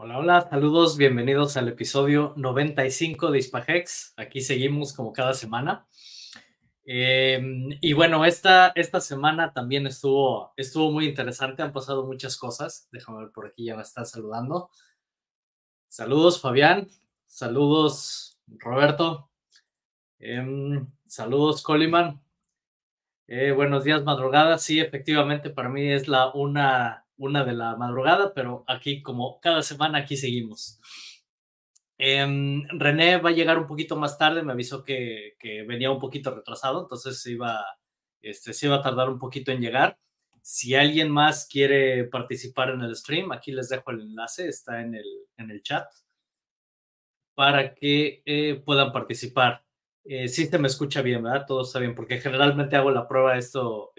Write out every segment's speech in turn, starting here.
Hola, hola, saludos, bienvenidos al episodio 95 de Hispahex. Aquí seguimos como cada semana. Y bueno, esta semana también estuvo muy interesante, han pasado muchas cosas. Déjame ver, por aquí ya me están saludando. Saludos, Fabián. Saludos, Roberto. Saludos, Coliman. Buenos días, madrugada. Sí, efectivamente, para mí es una de la madrugada, pero aquí como cada semana, aquí seguimos. René va a llegar un poquito más tarde, me avisó que venía un poquito retrasado, entonces se iba a tardar un poquito en llegar. Si alguien más quiere participar en el stream, aquí les dejo el enlace, está en el chat, para que puedan participar. Sí se me escucha bien, ¿verdad? Todo está bien, porque generalmente hago la prueba de esto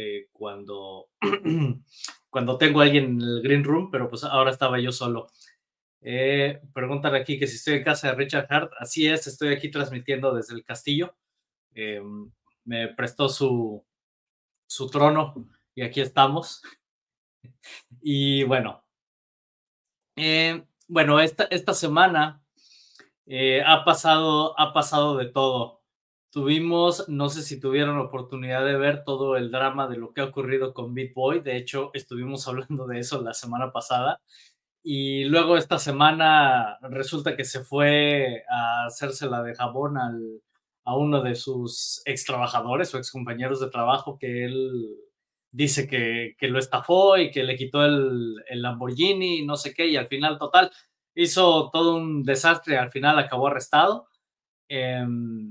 cuando tengo a alguien en el green room, pero pues ahora estaba yo solo. Preguntan aquí que si estoy en casa de Richard Hart. Así es, estoy aquí transmitiendo desde el castillo. Eh, Me prestó su trono y aquí estamos. Y bueno, esta semana ha pasado de todo. Tuvimos, no sé si tuvieron la oportunidad de ver todo el drama de lo que ha ocurrido con BitBoy. De hecho, estuvimos hablando de eso la semana pasada. Y luego esta semana resulta que se fue a hacerse la de jabón a uno de sus ex trabajadores o ex compañeros de trabajo, que él dice que lo estafó y que le quitó el Lamborghini y no sé qué, y al final, total, hizo todo un desastre, al final acabó arrestado. Eh,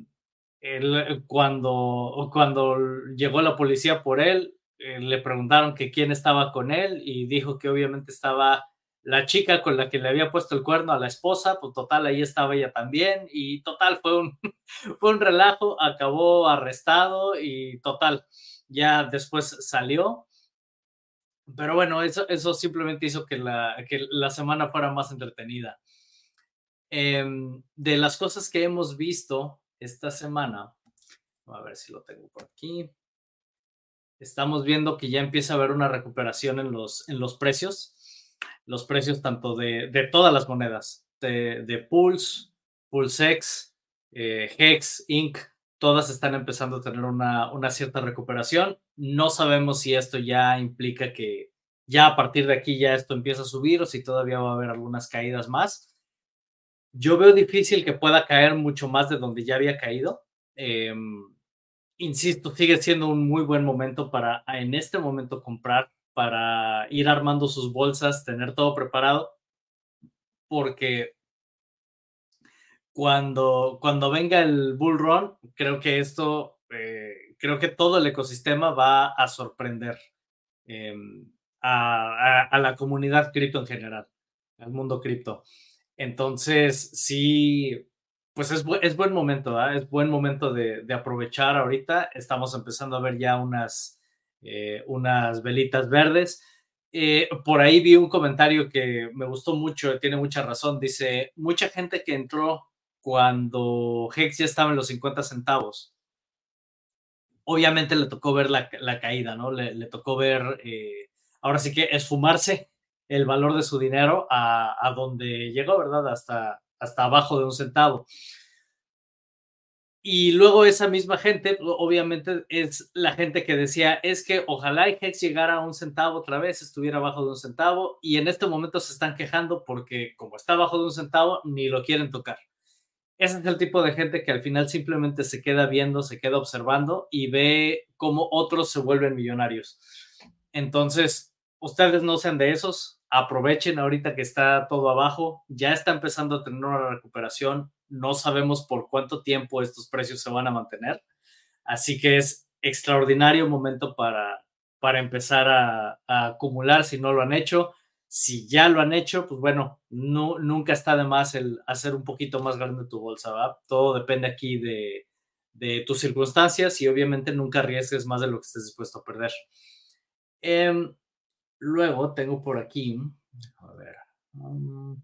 cuando llegó la policía por él, le preguntaron que quién estaba con él y dijo que obviamente estaba la chica con la que le había puesto el cuerno a la esposa. Pues total, ahí estaba ella también y total, fue un relajo, acabó arrestado y total, ya después salió. Pero bueno, eso simplemente hizo que la semana fuera más entretenida. De las cosas que hemos visto esta semana, a ver si lo tengo por aquí. Estamos viendo que ya empieza a haber una recuperación en los precios tanto de todas las monedas, de Pulse, PulseX, Hex, Inc., todas están empezando a tener una cierta recuperación. No sabemos si esto ya implica que ya a partir de aquí ya esto empieza a subir o si todavía va a haber algunas caídas más. Yo veo difícil que pueda caer mucho más de donde ya había caído. Eh, Insisto, sigue siendo un muy buen momento para en este momento comprar, para ir armando sus bolsas, tener todo preparado, porque cuando venga el bull run, creo que todo el ecosistema va a sorprender eh, a la comunidad cripto en general, al mundo cripto. Entonces, sí, pues es buen momento, ¿eh? Es buen momento de aprovechar ahorita. Estamos empezando a ver ya unas velitas verdes. Por ahí vi un comentario que me gustó mucho, tiene mucha razón. Dice, mucha gente que entró cuando Hex ya estaba en los 50 centavos, obviamente le tocó ver la caída, ¿no? Le tocó ver, ahora sí que esfumarse el valor de su dinero a donde llegó, ¿verdad? Hasta abajo de un centavo. Y luego esa misma gente, obviamente, es la gente que decía, es que ojalá Hex llegara a un centavo otra vez, estuviera abajo de un centavo, y en este momento se están quejando porque como está abajo de un centavo, ni lo quieren tocar. Ese es el tipo de gente que al final simplemente se queda viendo, se queda observando y ve cómo otros se vuelven millonarios. Entonces, ustedes no sean de esos, aprovechen ahorita que está todo abajo, ya está empezando a tener una recuperación, no sabemos por cuánto tiempo estos precios se van a mantener, así que es extraordinario momento para empezar a acumular si no lo han hecho. Si ya lo han hecho, pues bueno, nunca está de más el hacer un poquito más grande tu bolsa, ¿verdad? Todo depende aquí de tus circunstancias y obviamente nunca arriesgues más de lo que estés dispuesto a perder. Em, Luego tengo por aquí, a ver, um,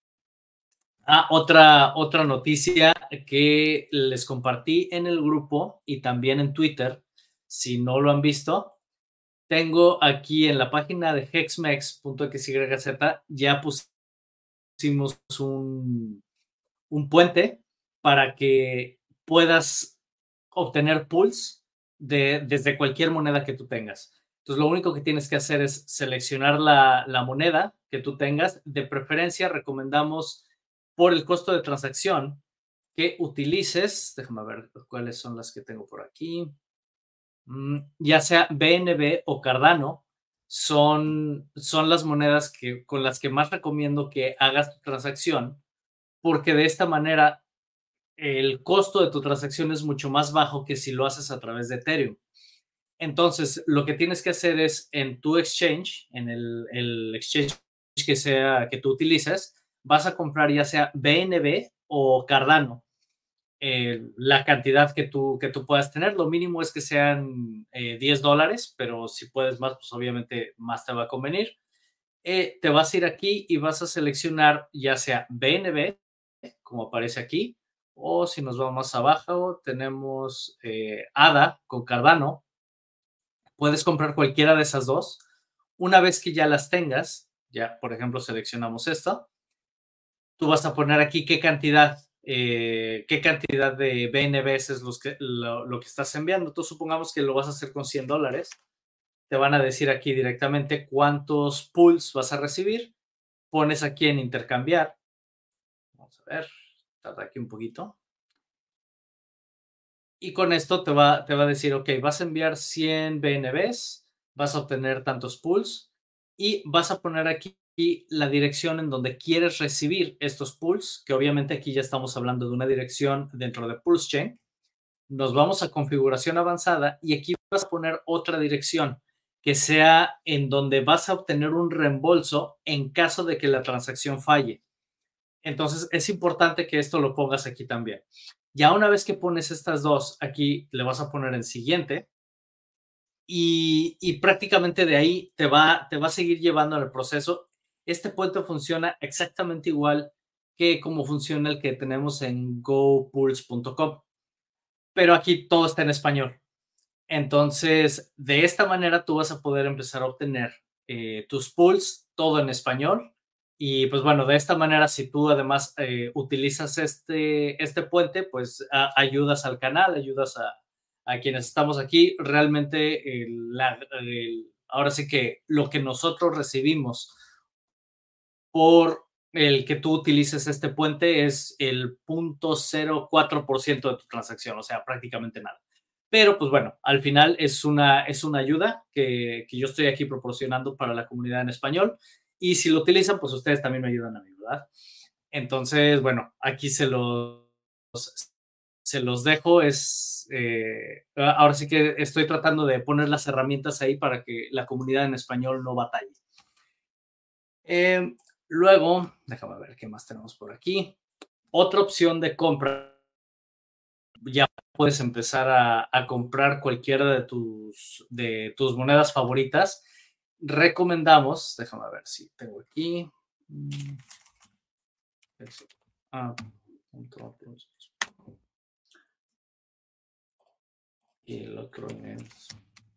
otra noticia que les compartí en el grupo y también en Twitter. Si no lo han visto, tengo aquí en la página de hexmex.xyz, ya puse pusimos un puente para que puedas obtener pools desde cualquier moneda que tú tengas. Entonces, lo único que tienes que hacer es seleccionar la moneda que tú tengas. De preferencia, recomendamos por el costo de transacción que utilices, déjame ver cuáles son las que tengo por aquí, ya sea BNB o Cardano, son las monedas con las que más recomiendo que hagas tu transacción, porque de esta manera el costo de tu transacción es mucho más bajo que si lo haces a través de Ethereum. Entonces, lo que tienes que hacer es en tu exchange, en el exchange que tú utilices, vas a comprar ya sea BNB o Cardano. La cantidad que tú puedas tener. Lo mínimo es que sean $10, pero si puedes más, pues obviamente más te va a convenir. Te vas a ir aquí y vas a seleccionar ya sea BNB, como aparece aquí, o si nos vamos más abajo, tenemos ADA con Cardano. Puedes comprar cualquiera de esas dos. Una vez que ya las tengas, ya por ejemplo seleccionamos esto, tú vas a poner aquí qué cantidad de BNBs es lo que estás enviando. Tú supongamos que lo vas a hacer con $100. Te van a decir aquí directamente cuántos pools vas a recibir. Pones aquí en intercambiar. Vamos a ver, tarda aquí un poquito. Y con esto te va a decir, ok, vas a enviar 100 BNBs, vas a obtener tantos pools y vas a poner aquí la dirección en donde quieres recibir estos pools, que obviamente aquí ya estamos hablando de una dirección dentro de Pulse Chain. Nos vamos a configuración avanzada y aquí vas a poner otra dirección que sea en donde vas a obtener un reembolso en caso de que la transacción falle. Entonces, es importante que esto lo pongas aquí también. Ya una vez que pones estas dos, aquí le vas a poner en siguiente y prácticamente de ahí te va a seguir llevando en el proceso. Este puente funciona exactamente igual que como funciona el que tenemos en gopools.com, pero aquí todo está en español. Entonces, de esta manera tú vas a poder empezar a obtener tus pools, todo en español. Y pues bueno, de esta manera, si tú además utilizas este puente, pues ayudas al canal, ayudas a quienes estamos aquí. Realmente, ahora sí que lo que nosotros recibimos por el que tú utilices este puente es el 0.04% de tu transacción, o sea, prácticamente nada. Pero pues bueno, al final es una ayuda que yo estoy aquí proporcionando para la comunidad en español y si lo utilizan, pues ustedes también me ayudan a mí, ¿verdad? Entonces, bueno, aquí se los dejo. Ahora sí que estoy tratando de poner las herramientas ahí para que la comunidad en español no batalle. Luego, déjame ver qué más tenemos por aquí. Otra opción de compra, ya puedes empezar a comprar cualquiera de tus monedas favoritas. Recomendamos, déjame ver si tengo aquí. Y el otro es...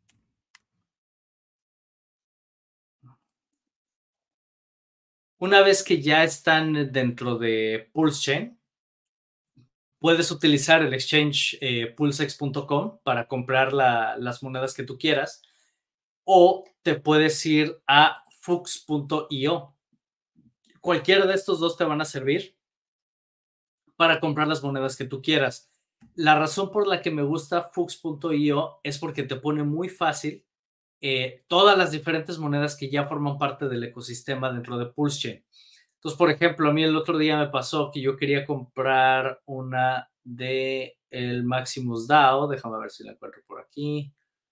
Una vez que ya están dentro de Pulse Chain, puedes utilizar el exchange pulsex.com para comprar las monedas que tú quieras o te puedes ir a fux.io. Cualquiera de estos dos te van a servir para comprar las monedas que tú quieras. La razón por la que me gusta fux.io es porque te pone muy fácil todas las diferentes monedas que ya forman parte del ecosistema dentro de Pulse Chain. Entonces, por ejemplo, a mí el otro día me pasó que yo quería comprar una de el Maximus DAO. Déjame ver si la encuentro por aquí.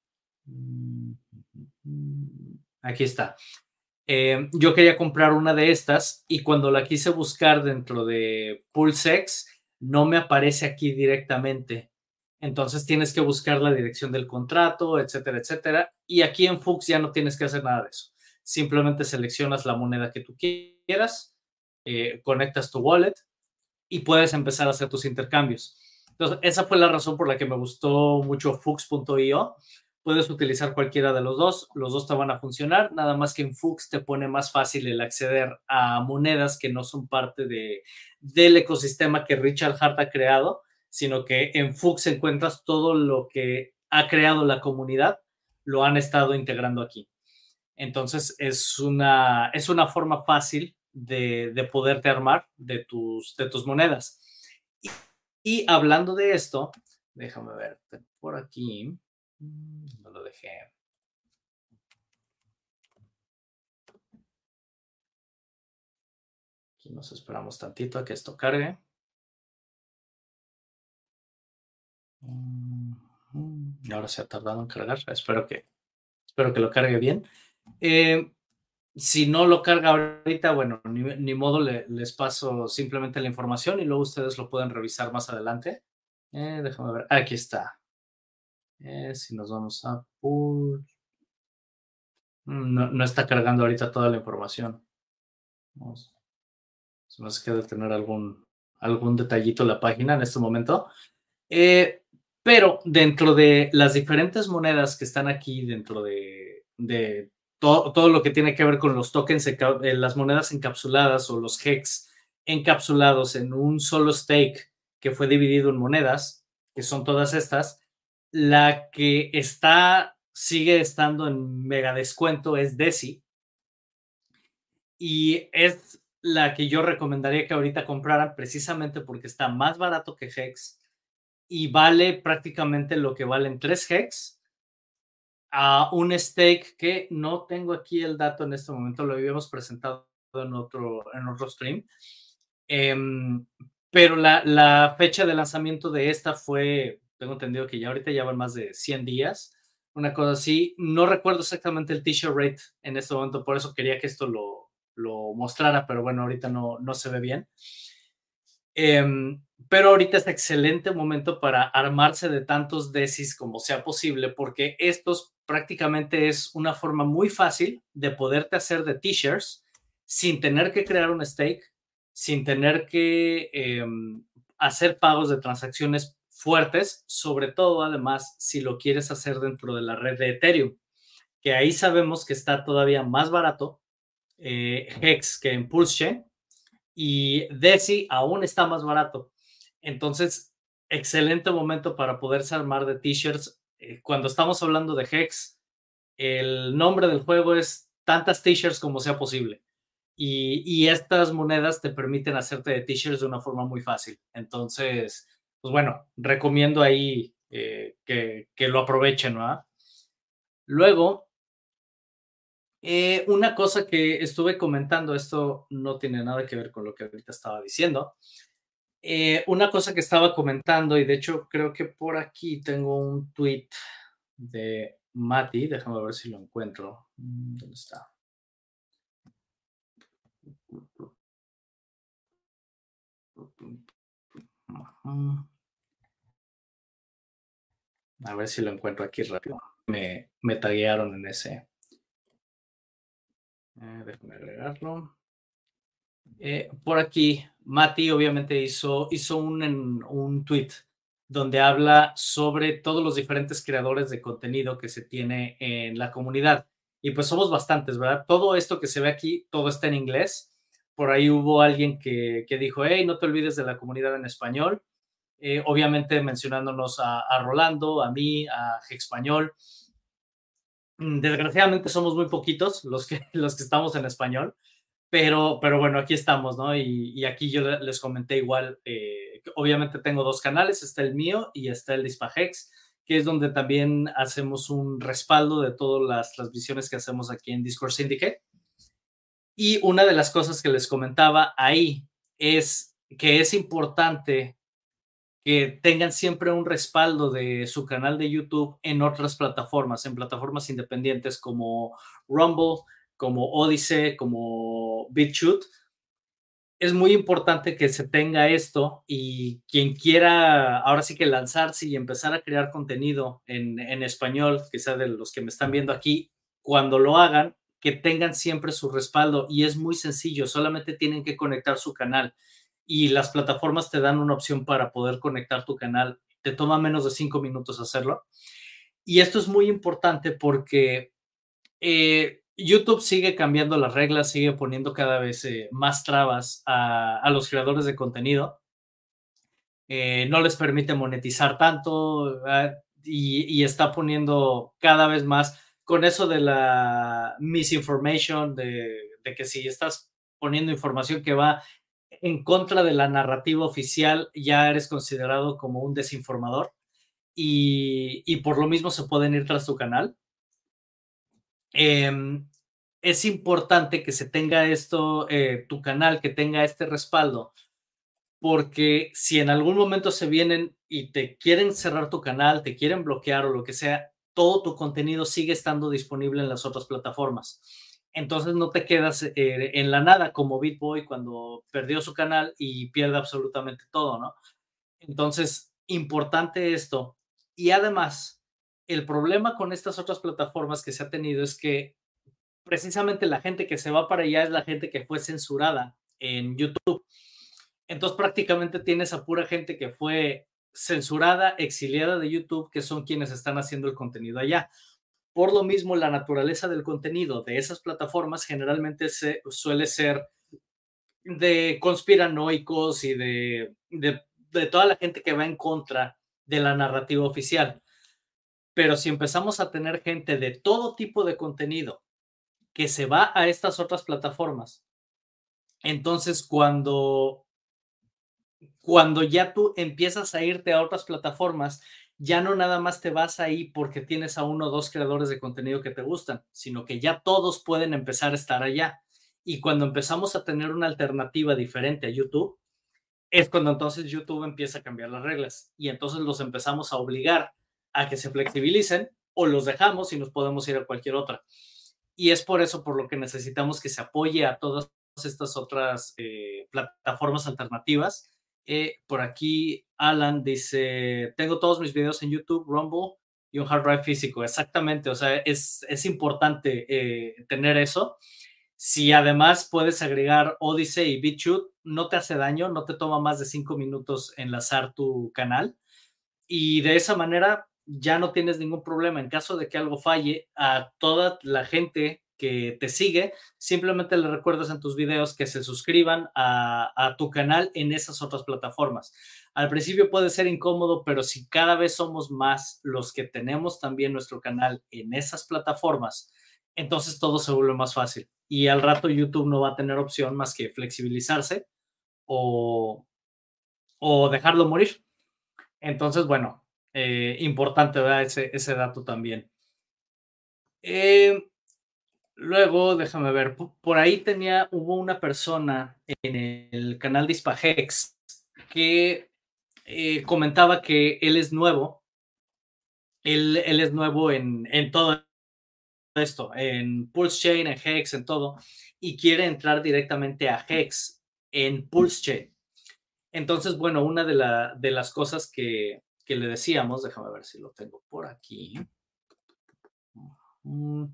Aquí está. Yo quería comprar una de estas y cuando la quise buscar dentro de PulseX, no me aparece aquí directamente. Entonces tienes que buscar la dirección del contrato, etcétera, etcétera. Y aquí en Fux ya no tienes que hacer nada de eso. Simplemente seleccionas la moneda que tú quieras, conectas tu wallet y puedes empezar a hacer tus intercambios. Entonces, esa fue la razón por la que me gustó mucho Fux.io, puedes utilizar cualquiera de los dos te van a funcionar, nada más que en Fux te pone más fácil el acceder a monedas que no son parte del ecosistema que Richard Hart ha creado, sino que en Fux encuentras todo lo que ha creado la comunidad, lo han estado integrando aquí. Entonces es una forma fácil de poderte armar de tus monedas. Y hablando de esto, déjame ver por aquí. No lo dejé. Aquí nos esperamos tantito a que esto cargue. Ahora se ha tardado en cargar. Espero que lo cargue bien. Si no lo carga ahorita, bueno, ni modo, les paso simplemente la información y luego ustedes lo pueden revisar más adelante. Déjame ver. Aquí está. Si nos vamos a pull. No está cargando ahorita toda la información. Vamos. Se nos queda tener algún detallito la página en este momento. Pero dentro de las diferentes monedas que están aquí, dentro de todo lo que tiene que ver con los tokens, las monedas encapsuladas o los hex encapsulados en un solo stake que fue dividido en monedas, que son todas estas, la que sigue estando en mega descuento es DESI, y es la que yo recomendaría que ahorita compraran precisamente porque está más barato que Hex y vale prácticamente lo que valen 3 Hex a un stake que no tengo aquí el dato en este momento, lo habíamos presentado en otro stream. Pero la fecha de lanzamiento de esta fue, tengo entendido que ya ahorita ya van más de 100 días, una cosa así. No recuerdo exactamente el t-shirt rate en este momento, por eso quería que esto lo mostrara, pero bueno, ahorita no se ve bien. Pero ahorita es excelente momento para armarse de tantos DESIs como sea posible, porque estos prácticamente es una forma muy fácil de poderte hacer de t-shirts sin tener que crear un stake, sin tener que hacer pagos de transacciones fuertes, sobre todo además si lo quieres hacer dentro de la red de Ethereum, que ahí sabemos que está todavía más barato Hex que en PulseChain, y DESI aún está más barato. Entonces, excelente momento para poderse armar de t-shirts. Cuando estamos hablando de Hex, el nombre del juego es tantas t-shirts como sea posible. Y estas monedas te permiten hacerte de t-shirts de una forma muy fácil. Entonces, pues bueno, recomiendo ahí que lo aprovechen, ¿no? Luego, una cosa que estuve comentando, esto no tiene nada que ver con lo que ahorita estaba diciendo. Una cosa que estaba comentando, y de hecho creo que por aquí tengo un tweet de Mati, déjame ver si lo encuentro. ¿Dónde está? A ver si lo encuentro aquí rápido. Me taguearon en ese. Déjame agregarlo. Por aquí, Mati obviamente hizo un tweet donde habla sobre todos los diferentes creadores de contenido que se tiene en la comunidad. Y pues somos bastantes, ¿verdad? Todo esto que se ve aquí, todo está en inglés. Por ahí hubo alguien que dijo, hey, no te olvides de la comunidad en español. Obviamente mencionándonos a Rolando, a mí, a Español. Desgraciadamente somos muy poquitos los que estamos en español. Pero bueno, aquí estamos, ¿no? Y aquí yo les comenté igual, obviamente tengo dos canales, está el mío y está el de Hispahex, que es donde también hacemos un respaldo de todas las transmisiones que hacemos aquí en Discord Syndicate. Y una de las cosas que les comentaba ahí es que es importante que tengan siempre un respaldo de su canal de YouTube en otras plataformas, en plataformas independientes como Rumble, como Odyssey, como BitChute. Es muy importante que se tenga esto y quien quiera ahora sí que lanzarse y empezar a crear contenido en español, que sea de los que me están viendo aquí, cuando lo hagan, que tengan siempre su respaldo y es muy sencillo, solamente tienen que conectar su canal y las plataformas te dan una opción para poder conectar tu canal. Te toma menos de 5 minutos hacerlo Y esto es muy importante porque YouTube sigue cambiando las reglas, sigue poniendo cada vez más trabas a los creadores de contenido. No les permite monetizar tanto y está poniendo cada vez más con eso de la misinformation, de que si estás poniendo información que va en contra de la narrativa oficial, ya eres considerado como un desinformador y por lo mismo se pueden ir tras tu canal. Es importante que se tenga esto, tu canal, que tenga este respaldo, porque si en algún momento se vienen y te quieren cerrar tu canal, te quieren bloquear o lo que sea, todo tu contenido sigue estando disponible en las otras plataformas. Entonces no te quedas en la nada como BitBoy cuando perdió su canal y pierde absolutamente todo, ¿no? Entonces, importante esto. Y además, el problema con estas otras plataformas que se ha tenido es que precisamente la gente que se va para allá es la gente que fue censurada en YouTube. Entonces prácticamente tienes a pura gente que fue censurada, exiliada de YouTube, que son quienes están haciendo el contenido allá. Por lo mismo, la naturaleza del contenido de esas plataformas generalmente suele ser de conspiranoicos y de toda la gente que va en contra de la narrativa oficial. Pero si empezamos a tener gente de todo tipo de contenido que se va a estas otras plataformas, entonces cuando ya tú empiezas a irte a otras plataformas, ya no nada más te vas ahí porque tienes a uno o dos creadores de contenido que te gustan, sino que ya todos pueden empezar a estar allá. Y cuando empezamos a tener una alternativa diferente a YouTube, es cuando entonces YouTube empieza a cambiar las reglas y entonces los empezamos a obligar a que se flexibilicen o los dejamos y nos podemos ir a cualquier otra. Y es por eso por lo que necesitamos que se apoye a todas estas otras plataformas alternativas. Por aquí Alan dice, tengo todos mis videos en YouTube, Rumble y un hard drive físico. Exactamente, o sea, es importante tener eso. Si además puedes agregar Odyssey y BitChute, no te hace daño, no te toma más de 5 minutos enlazar tu canal y de esa manera ya no tienes ningún problema. En caso de que algo falle, a toda la gente que te sigue, simplemente le recuerdas en tus videos que se suscriban a tu canal en esas otras plataformas. Al principio puede ser incómodo, pero si cada vez somos más los que tenemos también nuestro canal en esas plataformas, entonces todo se vuelve más fácil. Y al rato YouTube no va a tener opción más que flexibilizarse o, o dejarlo morir. Entonces, bueno, importante, ¿verdad? Ese dato también. Eh, Luego, déjame ver, por ahí hubo una persona en el canal de Hispahex que comentaba que él es nuevo, él es nuevo en todo esto, en Pulse Chain, en Hex, en todo, y quiere entrar directamente a Hex en Pulse Chain. Entonces, bueno, una de las cosas que le decíamos, déjame ver si lo tengo por aquí. Mm.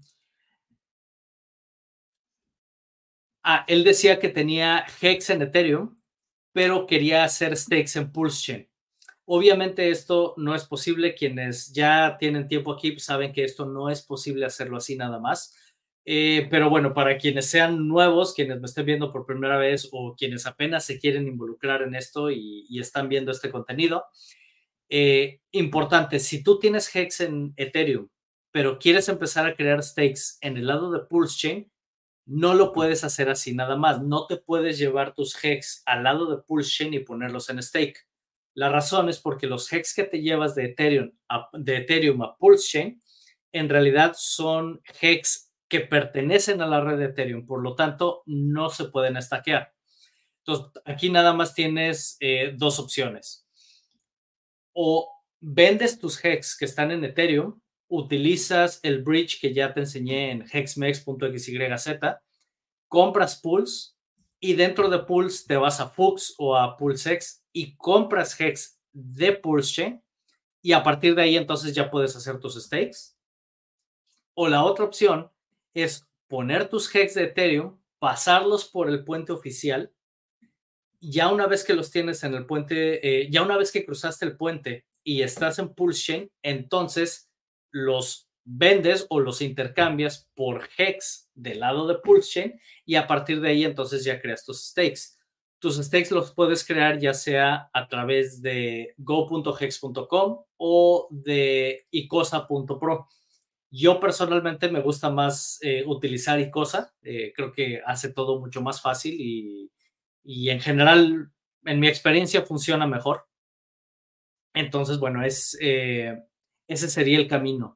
Él decía que tenía Hex en Ethereum, pero quería hacer stakes en Pulse Chain. Obviamente esto no es posible. Quienes ya tienen tiempo aquí saben que esto no es posible hacerlo así nada más. Pero bueno, para quienes sean nuevos, quienes me estén viendo por primera vez o quienes apenas se quieren involucrar en esto y están viendo este contenido, importante, si tú tienes Hex en Ethereum, pero quieres empezar a crear stakes en el lado de Pulse Chain, no lo puedes hacer así nada más. No te puedes llevar tus hex al lado de Pulse Chain y ponerlos en stake. La razón es porque los hex que te llevas de Ethereum a Pulse Chain en realidad son hex que pertenecen a la red de Ethereum, por lo tanto no se pueden stackear. Entonces, aquí nada más tienes dos opciones. O vendes tus hex que están en Ethereum, utilizas el bridge que ya te enseñé en hexmex.xyz, compras Pulse y dentro de Pulse te vas a Fux o a PulseX y compras Hex de Pulse Chain y a partir de ahí entonces ya puedes hacer tus stakes. O la otra opción es poner tus Hex de Ethereum, pasarlos por el puente oficial. Ya una vez que los tienes en el puente, ya una vez que cruzaste el puente y estás en Pulse Chain, entonces los vendes o los intercambias por Hex del lado de PulseChain y a partir de ahí entonces ya creas tus stakes. Tus stakes los puedes crear ya sea a través de go.hex.com o de icosa.pro. Yo personalmente me gusta más utilizar icosa, creo que hace todo mucho más fácil y en general, en mi experiencia, funciona mejor. Entonces, bueno, ese sería el camino.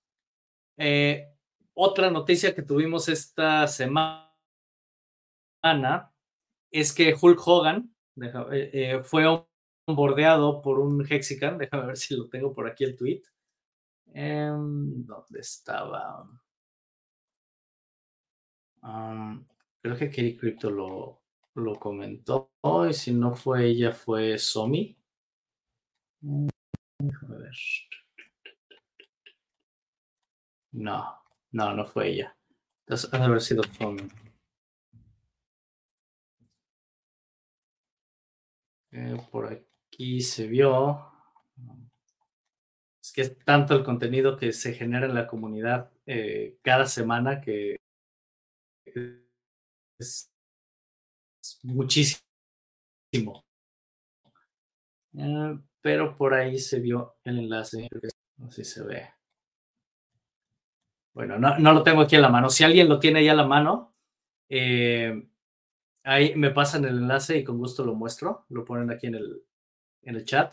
Otra noticia que tuvimos esta semana es que Hulk Hogan fue bordeado por un Hexican. Déjame ver si lo tengo por aquí el tweet. ¿Dónde estaba? Creo que Katie Crypto lo comentó y si no fue ella, fue Somi. Déjame ver. No fue ella. Entonces, ha de haber sido Somi. Por aquí se vio. Es que es tanto el contenido que se genera en la comunidad cada semana que es muchísimo. Pero por ahí se vio el enlace. No sé si se ve. Bueno, no lo tengo aquí a la mano. Si alguien lo tiene ahí a la mano, ahí me pasan el enlace y con gusto lo muestro. Lo ponen aquí en el chat.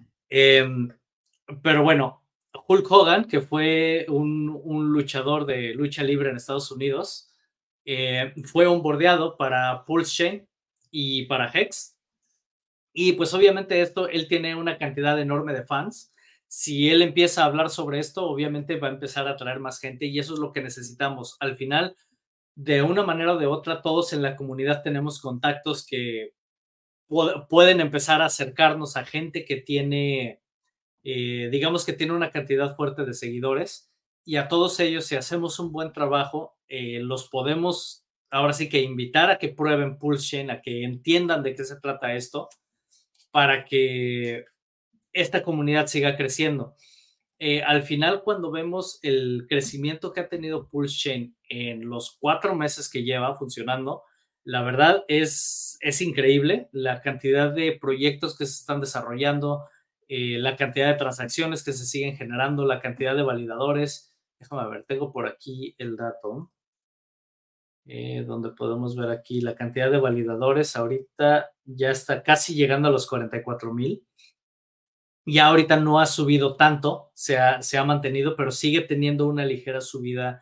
Pero bueno, Hulk Hogan, que fue un luchador de lucha libre en Estados Unidos, fue onboardeado para PulseChain y para Hex. Y pues obviamente él tiene una cantidad enorme de fans. Si él empieza a hablar sobre esto, obviamente va a empezar a atraer más gente y eso es lo que necesitamos. Al final, de una manera o de otra, todos en la comunidad tenemos contactos que pueden empezar a acercarnos a gente que tiene, digamos que tiene una cantidad fuerte de seguidores y a todos ellos, si hacemos un buen trabajo, los podemos ahora sí que invitar a que prueben PulseChain, a que entiendan de qué se trata esto, para que esta comunidad siga creciendo. Al final, cuando vemos el crecimiento que ha tenido PulseChain en los 4 meses que lleva funcionando, la verdad es increíble la cantidad de proyectos que se están desarrollando, la cantidad de transacciones que se siguen generando, la cantidad de validadores. Déjame ver, tengo por aquí el dato, donde podemos ver aquí la cantidad de validadores. Ahorita ya está casi llegando a los 44,000. Ya ahorita no ha subido tanto, se ha mantenido, pero sigue teniendo una ligera subida.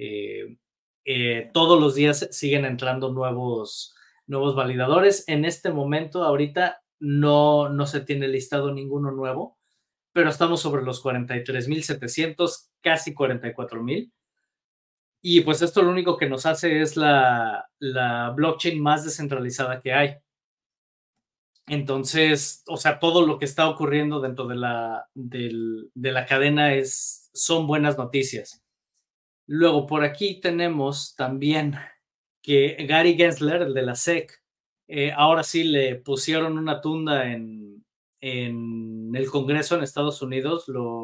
Todos los días siguen entrando nuevos validadores. En este momento, ahorita no se tiene listado ninguno nuevo, pero estamos sobre los 43,700, casi 44,000. Y pues esto lo único que nos hace es la blockchain más descentralizada que hay. Entonces, o sea, todo lo que está ocurriendo dentro de la cadena son buenas noticias. Luego, por aquí tenemos también que Gary Gensler, el de la SEC, ahora sí le pusieron una tunda en el Congreso en Estados Unidos.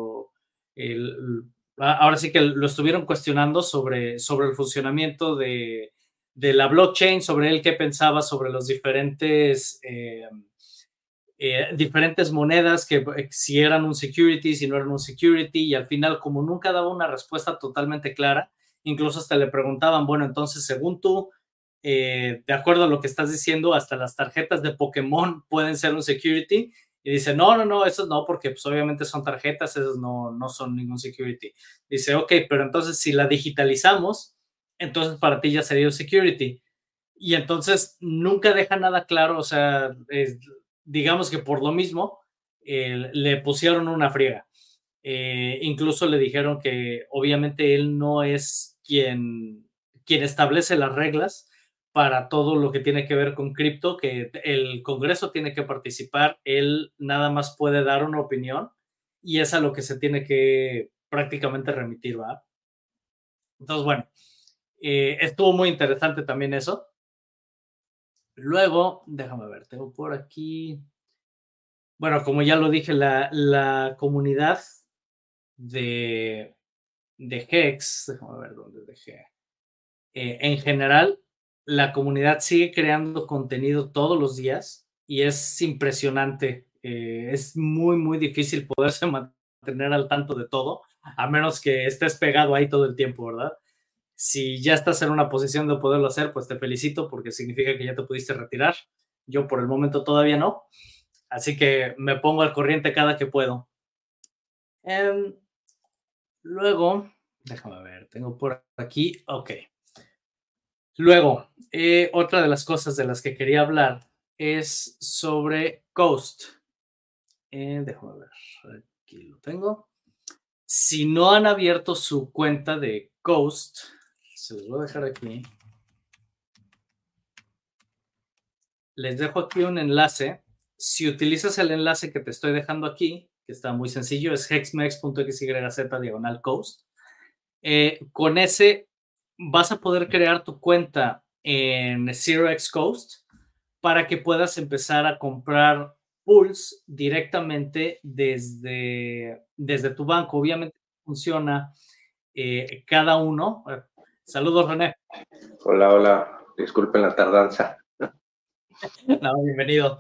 Ahora sí que lo estuvieron cuestionando sobre el funcionamiento de la blockchain, sobre él qué pensaba sobre los diferentes monedas, que si eran un security, si no eran un security, y al final, como nunca daba una respuesta totalmente clara, incluso hasta le preguntaban, bueno, entonces, según tú, de acuerdo a lo que estás diciendo, hasta las tarjetas de Pokémon pueden ser un security, y dice, no, esos no, porque pues obviamente son tarjetas, esos no son ningún security. Dice, ok, pero entonces si la digitalizamos, entonces para ti ya sería un security. Y entonces nunca deja nada claro, o sea, digamos que por lo mismo le pusieron una friega. Incluso le dijeron que obviamente él no es quien establece las reglas para todo lo que tiene que ver con cripto, que el Congreso tiene que participar, él nada más puede dar una opinión y es a lo que se tiene que prácticamente remitir, ¿va? Entonces, bueno, estuvo muy interesante también eso. Luego, déjame ver, tengo por aquí. Bueno, como ya lo dije, la comunidad de Hex, déjame ver dónde dejé. En general, la comunidad sigue creando contenido todos los días y es impresionante. Es muy, muy difícil poderse mantener al tanto de todo, a menos que estés pegado ahí todo el tiempo, ¿verdad? Si ya estás en una posición de poderlo hacer, pues te felicito porque significa que ya te pudiste retirar. Yo por el momento todavía no, así que me pongo al corriente cada que puedo. Em, Luego, déjame ver, tengo por aquí, ok. Luego, otra de las cosas de las que quería hablar es sobre Ghost. Déjame ver, aquí lo tengo. Si no han abierto su cuenta de Ghost, se los voy a dejar aquí. Les dejo aquí un enlace. Si utilizas el enlace que te estoy dejando aquí, que está muy sencillo, es hexmex.xyz/Ghost. Con ese vas a poder crear tu cuenta en ZeroX Ghost para que puedas empezar a comprar pools directamente desde tu banco. Obviamente funciona cada uno. Saludos, René. Hola, hola. Disculpen la tardanza. No, bienvenido.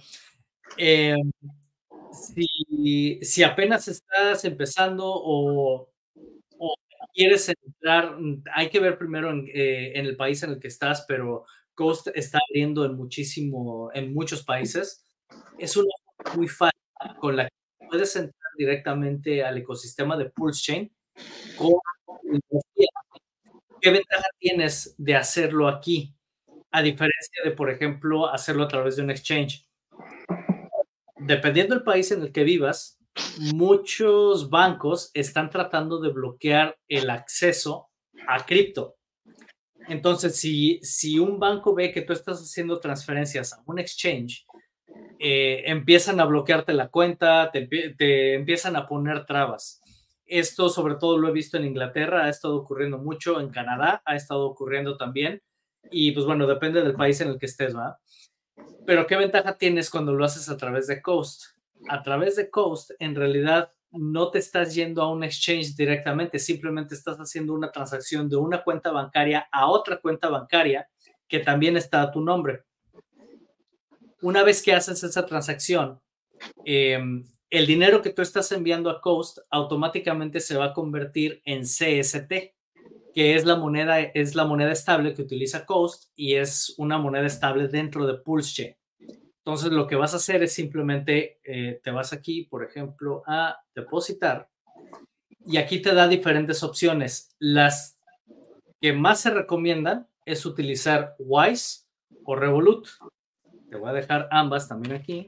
Si apenas estás empezando o quieres entrar, hay que ver primero en el país en el que estás, pero Ghost está abriendo en muchos países. Es una forma muy fácil con la que puedes entrar directamente al ecosistema de Pulse Chain con tecnología. ¿Qué ventaja tienes de hacerlo aquí? A diferencia de, por ejemplo, hacerlo a través de un exchange. Dependiendo del país en el que vivas, muchos bancos están tratando de bloquear el acceso a cripto. Entonces, si un banco ve que tú estás haciendo transferencias a un exchange, empiezan a bloquearte la cuenta, te empiezan a poner trabas. Esto sobre todo lo he visto en Inglaterra, ha estado ocurriendo mucho, en Canadá ha estado ocurriendo también, y pues bueno, depende del país en el que estés, ¿verdad? Pero ¿qué ventaja tienes cuando lo haces a través de Coast? A través de Coast, en realidad no te estás yendo a un exchange directamente, simplemente estás haciendo una transacción de una cuenta bancaria a otra cuenta bancaria que también está a tu nombre. Una vez que haces esa transacción, el dinero que tú estás enviando a Coast automáticamente se va a convertir en CST, que es la moneda estable que utiliza Coast y es una moneda estable dentro de Pulse. Entonces, lo que vas a hacer es simplemente te vas aquí, por ejemplo, a depositar y aquí te da diferentes opciones. Las que más se recomiendan es utilizar Wise o Revolut. Te voy a dejar ambas también aquí.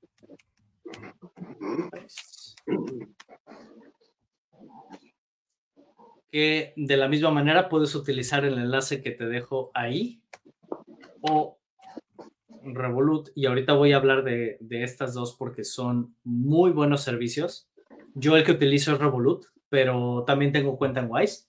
Que de la misma manera puedes utilizar el enlace que te dejo ahí o Revolut, y ahorita voy a hablar de estas dos porque son muy buenos servicios. Yo el que utilizo es Revolut, pero también tengo cuenta en Wise.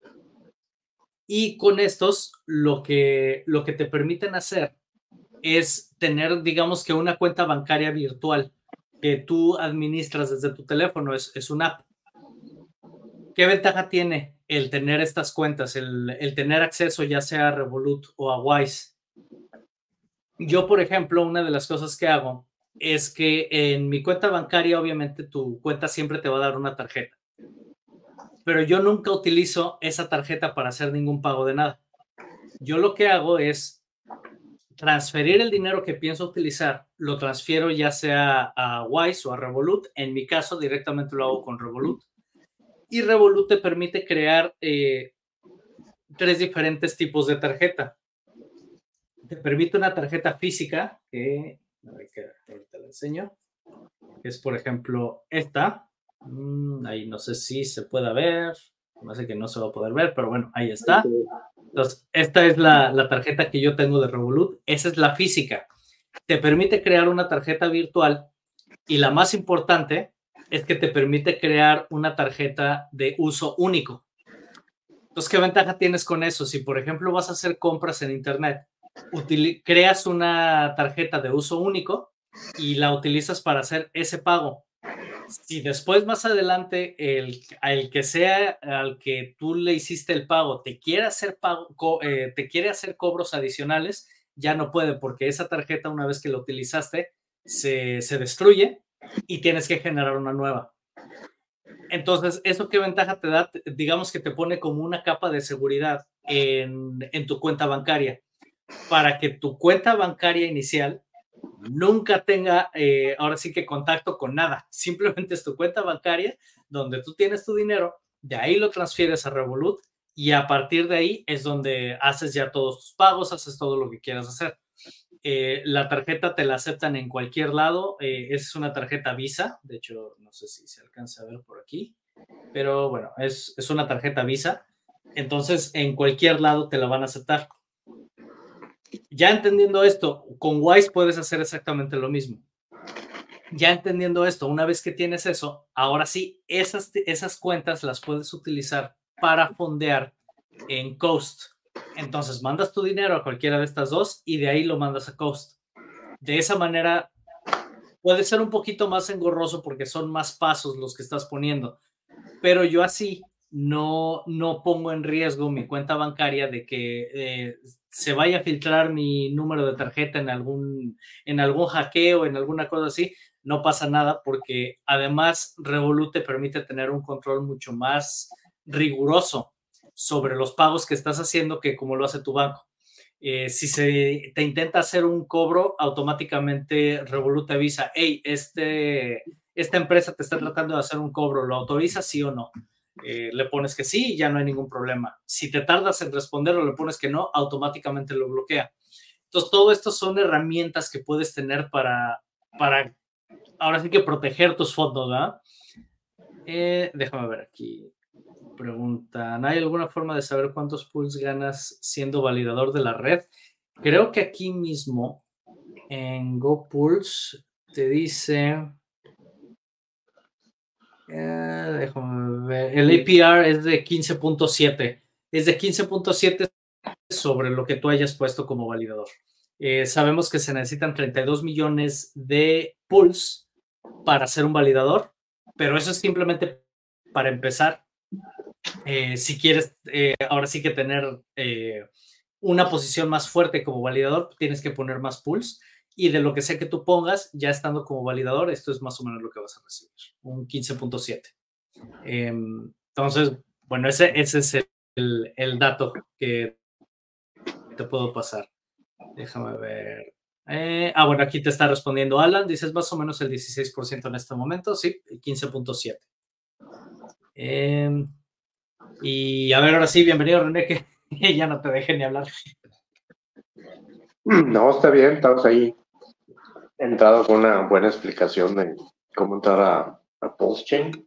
Y con estos lo que te permiten hacer es tener, digamos que una cuenta bancaria virtual que tú administras desde tu teléfono, es una app. ¿Qué ventaja tiene el tener estas cuentas, el tener acceso ya sea a Revolut o a Wise? Yo, por ejemplo, una de las cosas que hago es que en mi cuenta bancaria, obviamente, tu cuenta siempre te va a dar una tarjeta. Pero yo nunca utilizo esa tarjeta para hacer ningún pago de nada. Yo lo que hago es transferir el dinero que pienso utilizar, lo transfiero ya sea a Wise o a Revolut. En mi caso, directamente lo hago con Revolut. Y Revolut te permite crear 3 diferentes tipos de tarjeta. Te permite una tarjeta física, que ahorita la enseño, que es, por ejemplo, esta. Ahí no sé si se pueda ver, no sé que no se va a poder ver, pero bueno, ahí está. Entonces, esta es la tarjeta que yo tengo de Revolut, esa es la física. Te permite crear una tarjeta virtual y la más importante es que te permite crear una tarjeta de uso único. Entonces, ¿qué ventaja tienes con eso? Si, por ejemplo, vas a hacer compras en Internet, creas una tarjeta de uso único y la utilizas para hacer ese pago. Si después, más adelante, el que sea al que tú le hiciste el pago te quiere hacer te quiere hacer cobros adicionales, ya no puede, porque esa tarjeta, una vez que la utilizaste, se destruye y tienes que generar una nueva. Entonces, ¿eso qué ventaja te da? Digamos que te pone como una capa de seguridad en tu cuenta bancaria, para que tu cuenta bancaria inicial nunca tenga, ahora sí que contacto con nada. Simplemente es tu cuenta bancaria donde tú tienes tu dinero, de ahí lo transfieres a Revolut y a partir de ahí es donde haces ya todos tus pagos, haces todo lo que quieras hacer. La tarjeta te la aceptan en cualquier lado, es una tarjeta Visa, de hecho no sé si se alcanza a ver por aquí, pero bueno, es una tarjeta Visa, entonces en cualquier lado te la van a aceptar. Ya entendiendo esto, con Wise puedes hacer exactamente lo mismo. Ya entendiendo esto, una vez que tienes eso, ahora sí, esas cuentas las puedes utilizar para fondear en Coast. Entonces, mandas tu dinero a cualquiera de estas dos y de ahí lo mandas a Coast. De esa manera, puede ser un poquito más engorroso porque son más pasos los que estás poniendo, pero yo así no pongo en riesgo mi cuenta bancaria de que se vaya a filtrar mi número de tarjeta en algún hackeo, en alguna cosa así. No pasa nada porque además Revolut te permite tener un control mucho más riguroso sobre los pagos que estás haciendo que como lo hace tu banco. Si se te intenta hacer un cobro, automáticamente Revolut te avisa, hey, esta empresa te está tratando de hacer un cobro, ¿lo autoriza sí o no? Le pones que sí y ya no hay ningún problema. Si te tardas en responder o le pones que no, automáticamente lo bloquea. Entonces, todo esto son herramientas que puedes tener para ahora sí que proteger tus fondos, ¿verdad? Déjame ver aquí. Preguntan, ¿hay alguna forma de saber cuántos pools ganas siendo validador de la red? Creo que aquí mismo en GoPools te dice, déjame ver, el APR es de 15.7, es de 15.7 sobre lo que tú hayas puesto como validador. Sabemos que se necesitan 32 millones de pools para ser un validador, pero eso es simplemente para empezar. Si quieres, ahora sí que tener una posición más fuerte como validador, tienes que poner más pools y de lo que sea que tú pongas, ya estando como validador, esto es más o menos lo que vas a recibir, un 15.7. Entonces, bueno, ese es el dato que te puedo pasar. Déjame ver. Bueno, aquí te está respondiendo Alan, dices más o menos el 16% en este momento, sí, el 15.7. Y a ver, ahora sí, bienvenido René, que ya no te deje ni hablar. No, está bien, estamos ahí entrado con una buena explicación de cómo entrar a PulseChain.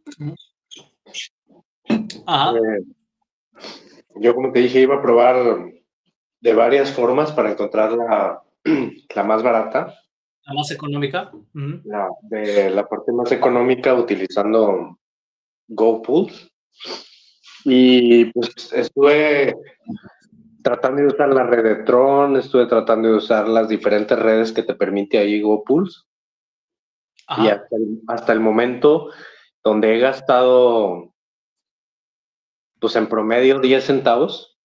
Ajá. Yo, como te dije, iba a probar de varias formas para encontrar la más barata. La más económica. La parte más económica utilizando GoPools. Y pues estuve tratando de usar la red de Tron, estuve tratando de usar las diferentes redes que te permite ahí GoPools. Y hasta el momento donde he gastado pues en promedio 10 centavos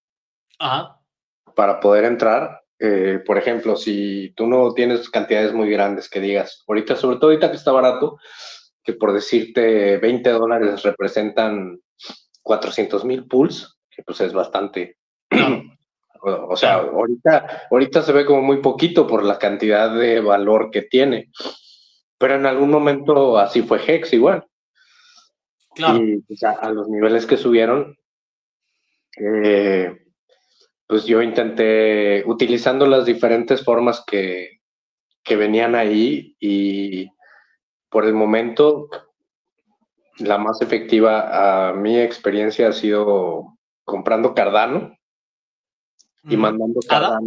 para poder entrar. Por ejemplo, si tú no tienes cantidades muy grandes que digas, ahorita, sobre todo ahorita que está barato, que por decirte $20 representan 400,000 pools, que pues es bastante. Claro. O sea, ahorita se ve como muy poquito por la cantidad de valor que tiene, pero en algún momento así fue Hex igual. Claro. Y pues, a los niveles que subieron, pues yo intenté, utilizando las diferentes formas que venían ahí, y por el momento la más efectiva a mi experiencia ha sido comprando Cardano y mandando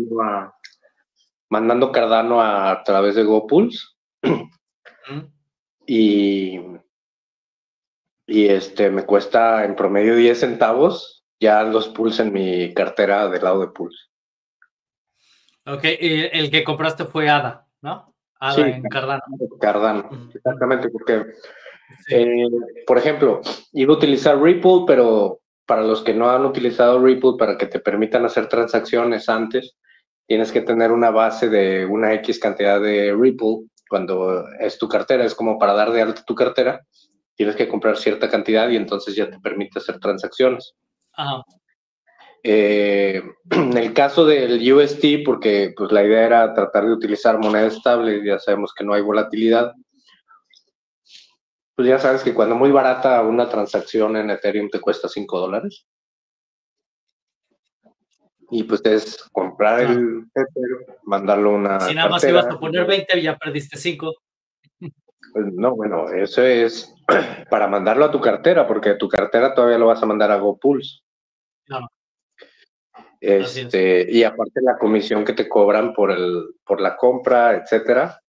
Cardano a través de GoPools. Y me cuesta en promedio 10 centavos ya los pools en mi cartera del lado de pools. Ok, el que compraste fue ADA, ¿no? ADA Sí, en Cardano. Cardano, exactamente, porque Sí. Por ejemplo, iba a utilizar Ripple, pero para los que no han utilizado Ripple, para que te permitan hacer transacciones antes, tienes que tener una base de una X cantidad de Ripple cuando es tu cartera. Es como para dar de alta tu cartera, tienes que comprar cierta cantidad y entonces ya te permite hacer transacciones. Ajá. En el caso del UST, porque pues la idea era tratar de utilizar moneda estable, ya sabemos que no hay volatilidad, pues ya sabes que cuando muy barata una transacción en Ethereum te cuesta $5. Y pues es comprar Claro. el Ethereum, mandarlo a Si una nada más ibas cartera. a poner 20, ya perdiste 5. Pues no, bueno, eso es para mandarlo a tu cartera, porque tu cartera todavía lo vas a mandar a GoPulse. Claro, así es. Y aparte la comisión que te cobran por la compra, etcétera,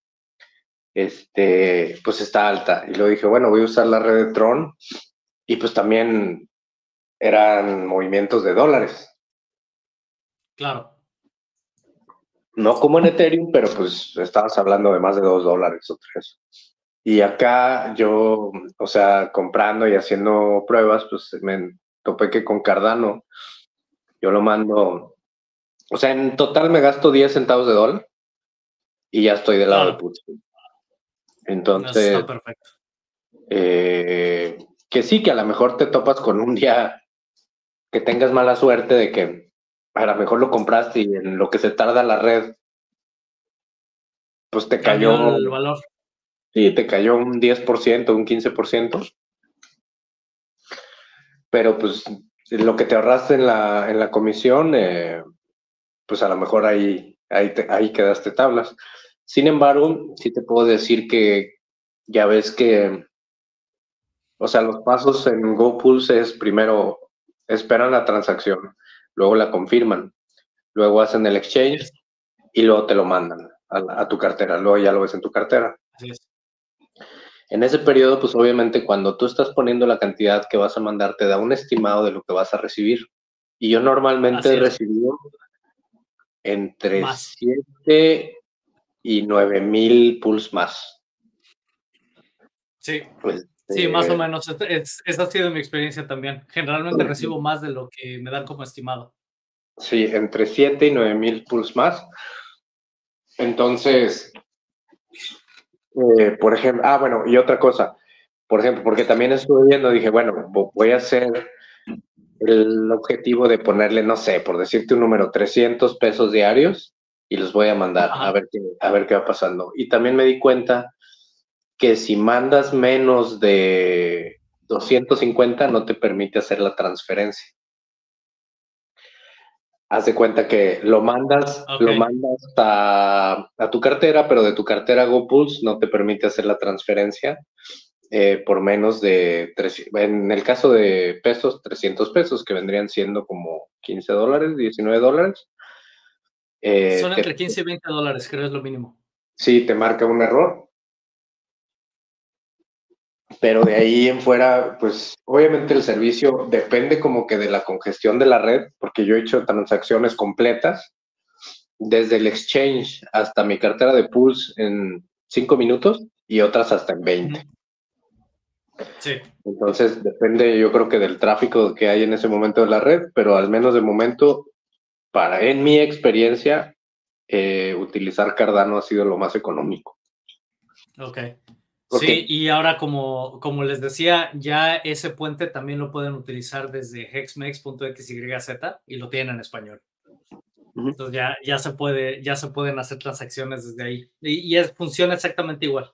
pues está alta. Y luego dije, bueno, voy a usar la red de Tron, y pues también eran movimientos de dólares. Claro. No como en Ethereum, pero pues estabas hablando de más de $2 o 3. Y acá yo, o sea, comprando y haciendo pruebas, pues me topé que con Cardano yo lo mando, o sea, en total me gasto 10 centavos de dólar y ya estoy del lado de Claro. puts. Eso está Entonces, perfecto. que sí, que a lo mejor te topas con un día que tengas mala suerte de que a lo mejor lo compraste y en lo que se tarda la red, pues te Cambió cayó, el valor. sí, te cayó un 10%, un 15%, pero pues lo que te ahorraste en la comisión, pues a lo mejor ahí quedaste tablas. Sin embargo, sí te puedo decir que ya ves que, o sea, los pasos en GoPulse es primero esperan la transacción, luego la confirman, luego hacen el Así exchange es. y luego te lo mandan a tu cartera, luego ya lo ves en tu cartera. Así es. En ese periodo, pues obviamente cuando tú estás poniendo la cantidad que vas a mandar, te da un estimado de lo que vas a recibir. Y yo normalmente he Así es. recibido entre Más. 7 y 9,000 pools más. Sí. Pues, Sí, más o menos. Esa ha sido mi experiencia también. Generalmente recibo más de lo que me dan como estimado. sí, entre 7 y 9,000 pools más. Entonces, por ejemplo, bueno, y otra cosa, por ejemplo, porque también estuve viendo, dije, bueno, voy a hacer el objetivo de ponerle, no sé, por decirte un número, 300 pesos diarios y los voy a mandar Ajá. a ver qué va pasando. Y también me di cuenta que si mandas menos de 250 no te permite hacer la transferencia. Haz de cuenta que Ok. lo mandas a tu cartera, pero de tu cartera a GoPulse no te permite hacer la transferencia por menos de, en el caso de pesos, 300 pesos, que vendrían siendo como $15, $19. Son Te, entre 15 y 20 dólares, creo es lo mínimo. sí, te marca un error, pero de ahí en fuera, pues obviamente el servicio depende como que de la congestión de la red, porque yo he hecho transacciones completas desde el exchange hasta mi cartera de pools en 5 minutos y otras hasta en 20. Sí. Entonces depende yo creo que del tráfico que hay en ese momento de la red, pero al menos de momento, en mi experiencia, utilizar Cardano ha sido lo más económico. Ok. Sí, Porque, y ahora como les decía, ya ese puente también lo pueden utilizar desde hexmex.xyz y lo tienen en español. Entonces ya se pueden hacer transacciones desde ahí. Funciona exactamente igual.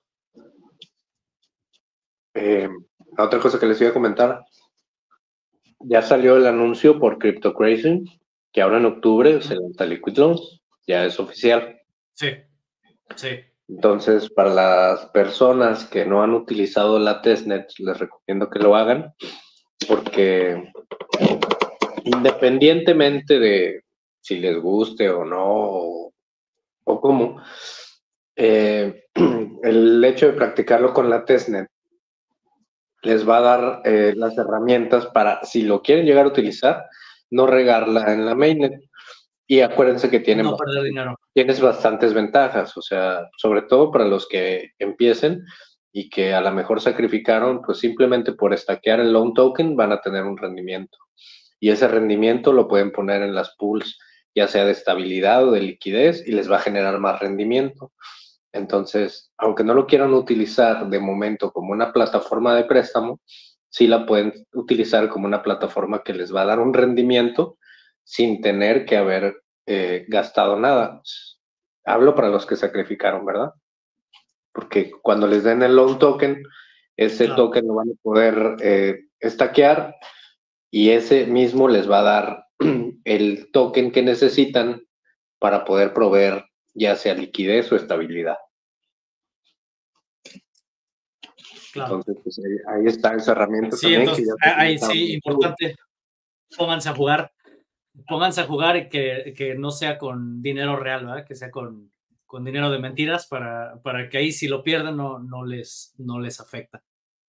otra cosa que les iba a comentar, ya salió el anuncio por CryptoCrazy, que ahora en octubre se lanza Liquid Loans, ya es oficial. Sí, sí. Entonces, para las personas que no han utilizado la testnet, les recomiendo que lo hagan, porque independientemente de si les guste o no, o cómo, el hecho de practicarlo con la testnet les va a dar las herramientas para, si lo quieren llegar a utilizar, no regarla en la mainnet. Y acuérdense que No perder dinero. tienes bastantes ventajas, o sea, sobre todo para los que empiecen y que a lo mejor sacrificaron, pues simplemente por stackear el loan token van a tener un rendimiento. Y ese rendimiento lo pueden poner en las pools, ya sea de estabilidad o de liquidez, y les va a generar más rendimiento. Entonces, aunque no lo quieran utilizar de momento como una plataforma de préstamo, sí la pueden utilizar como una plataforma que les va a dar un rendimiento sin tener que haber gastado nada. Hablo para los que sacrificaron, ¿verdad? Porque cuando les den el loan token, ese token lo van a poder stackear y ese mismo les va a dar el token que necesitan para poder proveer ya sea liquidez o estabilidad. Claro. Entonces, pues ahí está esa herramienta. Sí, también. Entonces, ahí sí, importante, pónganse a jugar y que no sea con dinero real, ¿verdad? Que sea con dinero de mentiras para que ahí si lo pierden no les afecta.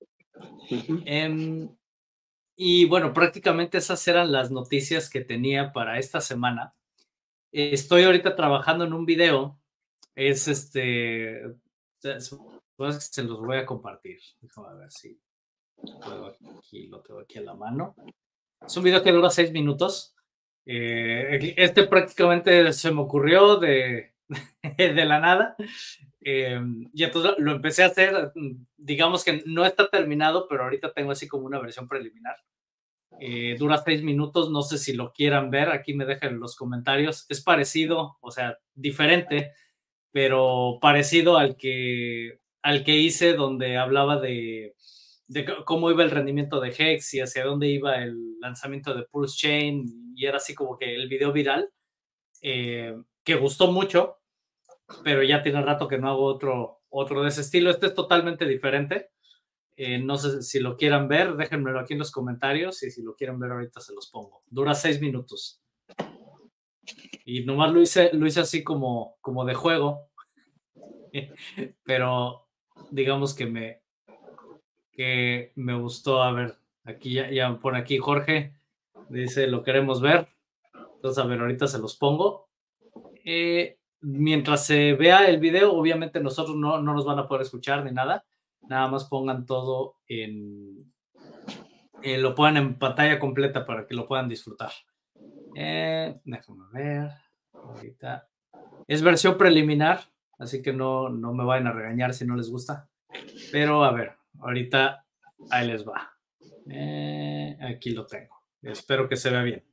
Y bueno, prácticamente esas eran las noticias que tenía para esta semana. Estoy ahorita trabajando en un video, se los voy a compartir. Déjame ver si puedo aquí, lo tengo aquí a la mano. Es un video que dura 6 minutos. Prácticamente se me ocurrió de la nada. Y entonces lo empecé a hacer. Digamos que no está terminado, pero ahorita tengo así como una versión preliminar. Dura 6 minutos, no sé si lo quieran ver, aquí me dejan en los comentarios. Es parecido, o sea, diferente, pero parecido al que hice, donde hablaba de cómo iba el rendimiento de Hex y hacia dónde iba el lanzamiento de Pulse Chain, y era así como que el video viral, que gustó mucho, pero ya tiene rato que no hago otro de ese estilo. Este es totalmente diferente. No sé si lo quieran ver, déjenmelo aquí en los comentarios, y si lo quieren ver ahorita se los pongo. Dura 6 minutos. Y nomás lo hice así como de juego, pero digamos que me gustó. A ver, aquí ya por aquí Jorge dice, lo queremos ver. Entonces, a ver, ahorita se los pongo. Mientras se vea el video, obviamente nosotros no nos van a poder escuchar ni nada. Nada más pongan todo lo pongan en pantalla completa para que lo puedan disfrutar. Déjame ver. Ahorita es versión preliminar, así que no me vayan a regañar si no les gusta. Pero a ver, ahorita ahí les va. Aquí lo tengo. Espero que se vea bien.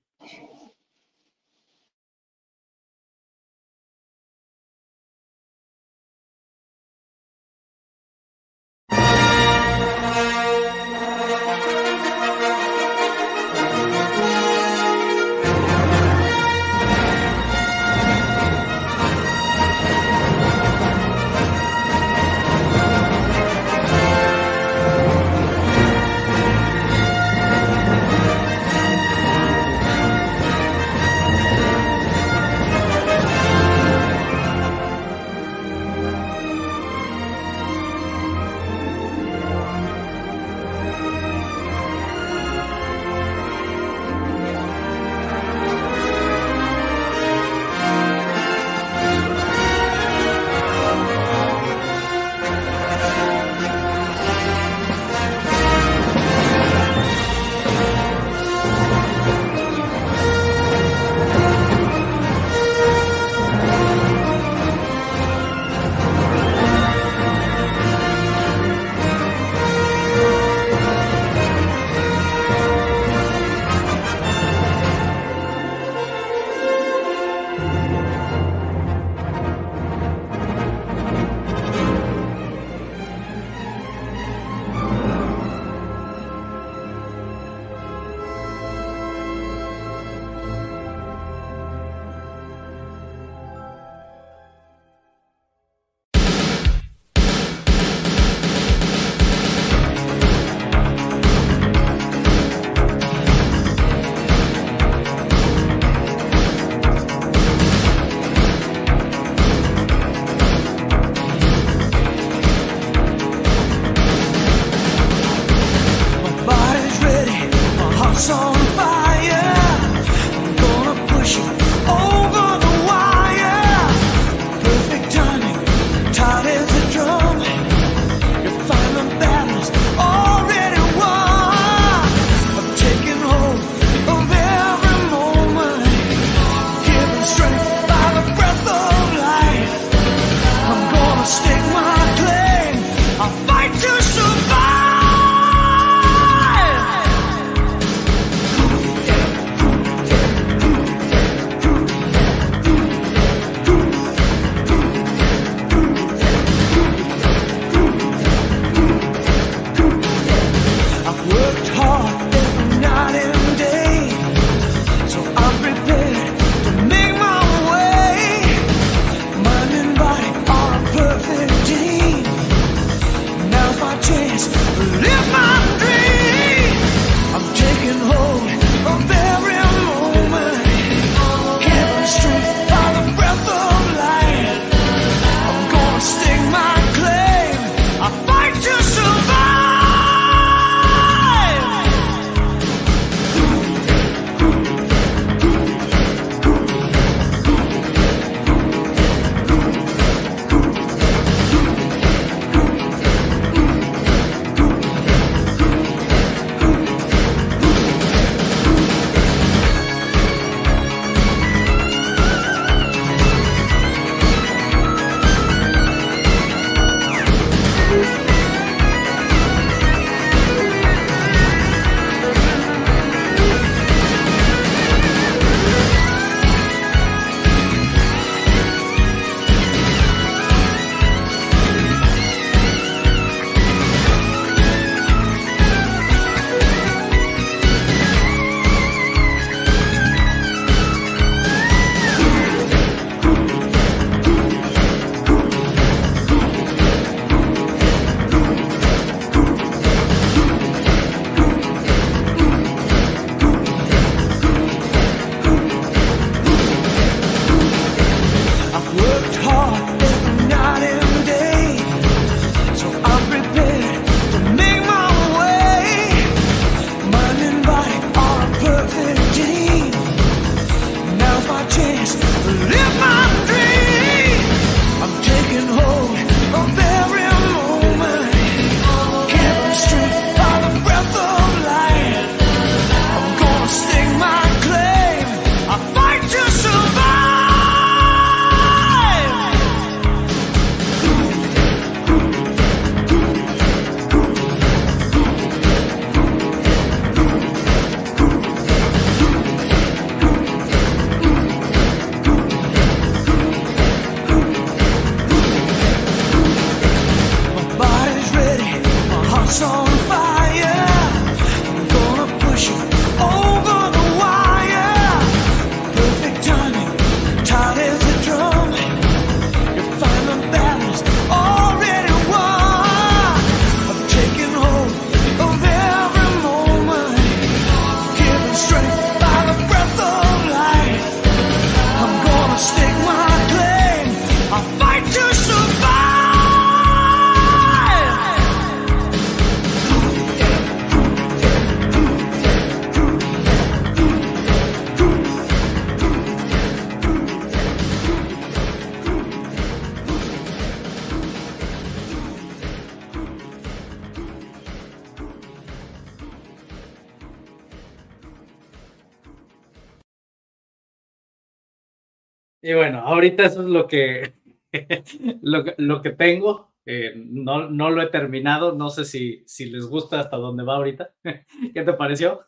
Y bueno, ahorita eso es lo que, lo que tengo. No lo he terminado. No sé si les gusta hasta dónde va ahorita. ¿Qué te pareció?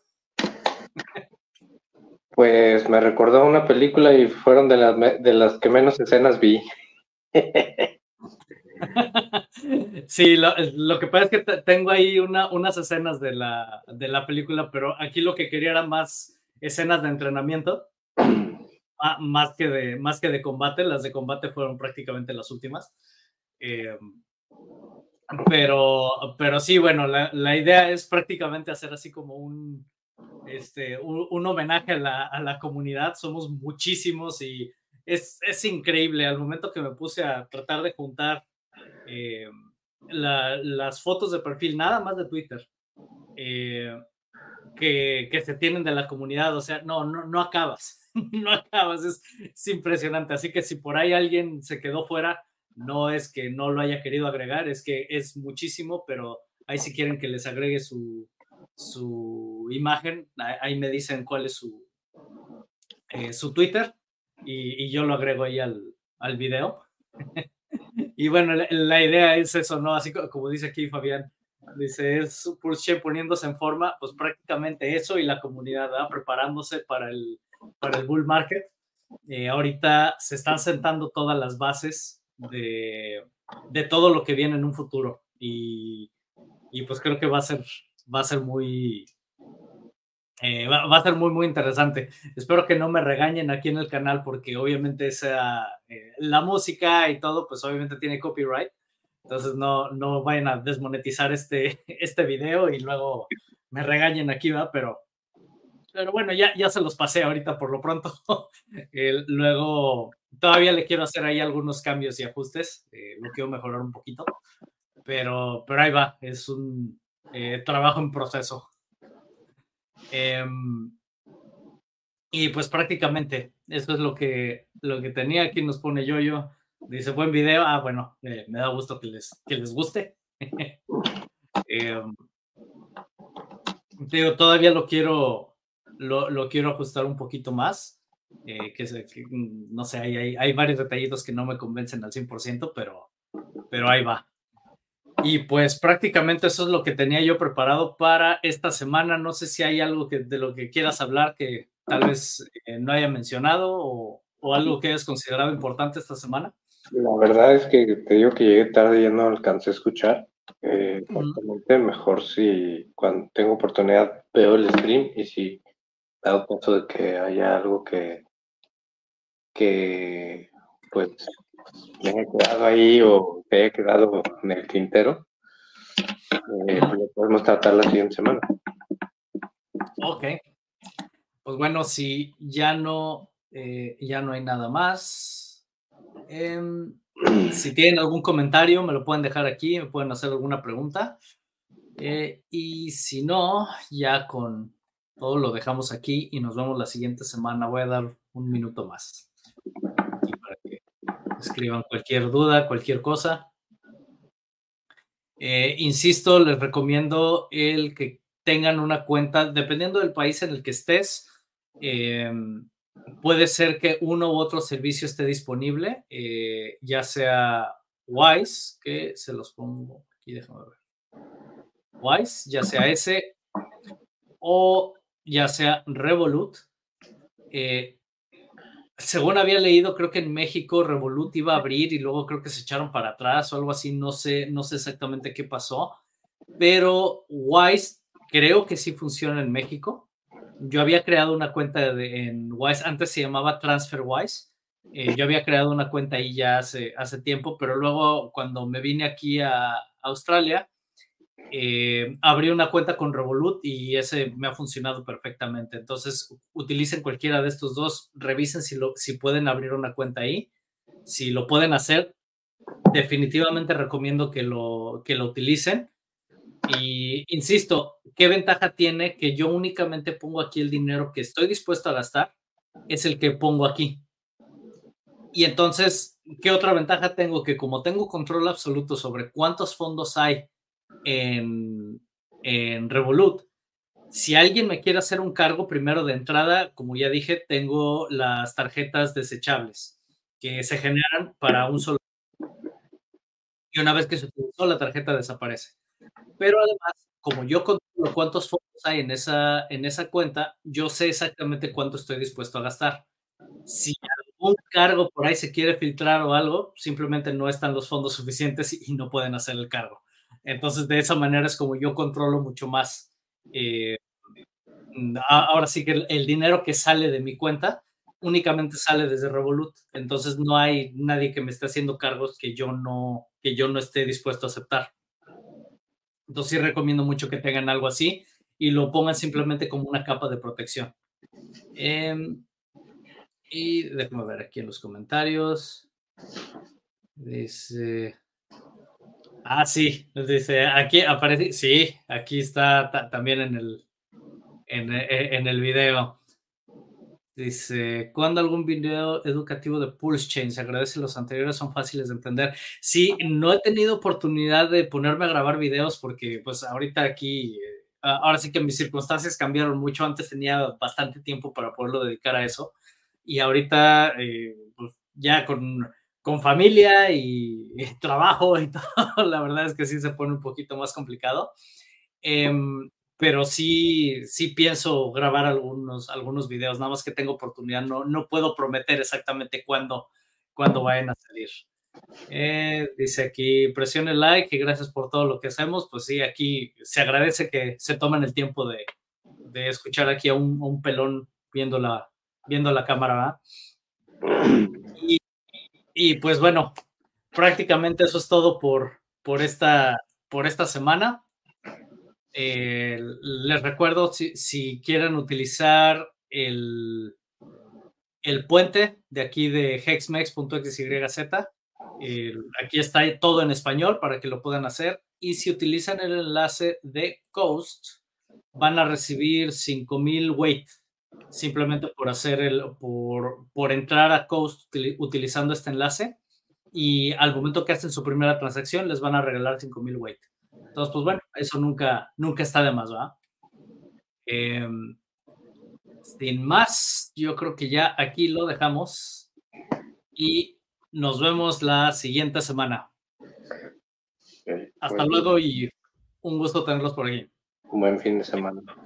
Pues me recordó una película y fueron de las que menos escenas vi. Sí, lo que pasa es que tengo ahí unas escenas de la película, pero aquí lo que quería era más escenas de entrenamiento, más que de combate. Las de combate fueron prácticamente las últimas. Eh, pero sí, bueno, la idea es prácticamente hacer así como un homenaje a la comunidad. Somos muchísimos y es increíble. Al momento que me puse a tratar de juntar eh, las fotos de perfil, nada más de Twitter, eh, que se tienen de la comunidad, o sea, no acabas, no acabas, es impresionante. Así que si por ahí alguien se quedó fuera, no es que no lo haya querido agregar, es que es muchísimo, pero ahí si quieren que les agregue su imagen, ahí me dicen cuál es su Twitter y yo lo agrego ahí al video. Y bueno, la idea es eso, ¿no? Así como dice aquí Fabián, dice, es Porsche poniéndose en forma, pues prácticamente eso y la comunidad, ¿verdad? Preparándose para el bull market. Ahorita se están sentando todas las bases de todo lo que viene en un futuro y pues creo que va a ser muy, va a ser muy, muy interesante. Espero que no me regañen aquí en el canal porque obviamente la música y todo, pues obviamente tiene copyright. Entonces no vayan a desmonetizar este video y luego me regañen aquí, ¿va? Pero bueno, ya se los pasé ahorita por lo pronto. Luego todavía le quiero hacer ahí algunos cambios y ajustes. Lo quiero mejorar un poquito. Pero ahí va, es un trabajo en proceso. Y pues prácticamente eso es lo que tenía. Aquí nos pone Yoyo. Dice, buen video. Ah, bueno, me da gusto que les guste. eh, Digo, todavía lo quiero ajustar un poquito más. No sé, hay varios detallitos que no me convencen al 100%, pero ahí va. Y pues prácticamente eso es lo que tenía yo preparado para esta semana. No sé si hay algo de lo que quieras hablar que tal vez no haya mencionado o algo que hayas considerado importante esta semana. La verdad es que te digo que llegué tarde y ya no alcancé a escuchar. Ujú. Exactamente, mejor si cuando tengo oportunidad veo el stream y si dado caso de que haya algo que pues me haya quedado ahí o que haya quedado en el tintero, pues lo podemos tratar la siguiente semana. Ok, pues bueno, si ya no hay nada más. Si tienen algún comentario, me lo pueden dejar aquí, me pueden hacer alguna pregunta. Y si no, ya con todo lo dejamos aquí y nos vemos la siguiente semana. Voy a dar un minuto más aquí para que escriban cualquier duda, cualquier cosa. Insisto, les recomiendo el que tengan una cuenta, dependiendo del país en el que estés. Puede ser que uno u otro servicio esté disponible, ya sea Wise, que se los pongo aquí, déjame ver. Wise, ya sea ese, o ya sea Revolut. Eh, Según había leído, creo que en México Revolut iba a abrir y luego creo que se echaron para atrás o algo así, no sé exactamente qué pasó, pero Wise creo que sí funciona en México. Yo había creado una cuenta en Wise, antes se llamaba TransferWise. Yo había creado una cuenta ahí ya hace tiempo, pero luego cuando me vine aquí a Australia, abrí una cuenta con Revolut y ese me ha funcionado perfectamente. Entonces, utilicen cualquiera de estos dos, revisen si pueden abrir una cuenta ahí. Si lo pueden hacer, definitivamente recomiendo que lo utilicen. Y insisto, ¿qué ventaja tiene que yo únicamente pongo aquí el dinero que estoy dispuesto a gastar? Es el que pongo aquí. Y entonces, ¿qué otra ventaja tengo? Que como tengo control absoluto sobre cuántos fondos hay en, en Revolut, si alguien me quiere hacer un cargo primero de entrada, como ya dije, tengo las tarjetas desechables. que se generan para un solo. Y una vez que se utilizó, la tarjeta desaparece. Pero además, como yo controlo cuántos fondos hay en esa cuenta, yo sé exactamente cuánto estoy dispuesto a gastar. Si algún cargo por ahí se quiere filtrar o algo, simplemente no están los fondos suficientes y no pueden hacer el cargo. Entonces, de esa manera es como yo controlo mucho más. Eh, ahora sí que el dinero que sale de mi cuenta únicamente sale desde Revolut. Entonces, no hay nadie que me esté haciendo cargos que yo no esté dispuesto a aceptar. Entonces, sí recomiendo mucho que tengan algo así y lo pongan simplemente como una capa de protección. Y déjame ver aquí en los comentarios. Dice. Ah, sí, dice, aquí aparece, sí, aquí está también en el video. Dice, ¿cuándo algún video educativo de Pulse Chain? Se agradece, los anteriores son fáciles de entender. Sí, no he tenido oportunidad de ponerme a grabar videos porque pues ahorita aquí, ahora sí que mis circunstancias cambiaron mucho. Antes tenía bastante tiempo para poderlo dedicar a eso y ahorita pues, ya con familia y trabajo y todo, la verdad es que sí se pone un poquito más complicado. Pero sí pienso grabar algunos videos, nada más que tengo oportunidad, no puedo prometer exactamente cuándo vayan a salir. Dice aquí, presione like y gracias por todo lo que hacemos. Pues sí, aquí se agradece que se tomen el tiempo de escuchar aquí a un pelón viendo la cámara, ¿verdad? Y pues bueno, prácticamente eso es todo por esta semana. Les recuerdo, si quieren utilizar el puente de aquí de hexmex.xyz, aquí está todo en español para que lo puedan hacer. Y si utilizan el enlace de Coast, van a recibir 5,000 weight, simplemente por entrar a Coast utilizando este enlace. Y al momento que hacen su primera transacción, les van a regalar 5,000 weight. Entonces, pues bueno, eso nunca está de más, ¿verdad? Sin más, yo creo que ya aquí lo dejamos y nos vemos la siguiente semana. Hasta luego y un gusto tenerlos por aquí. Un buen fin de semana.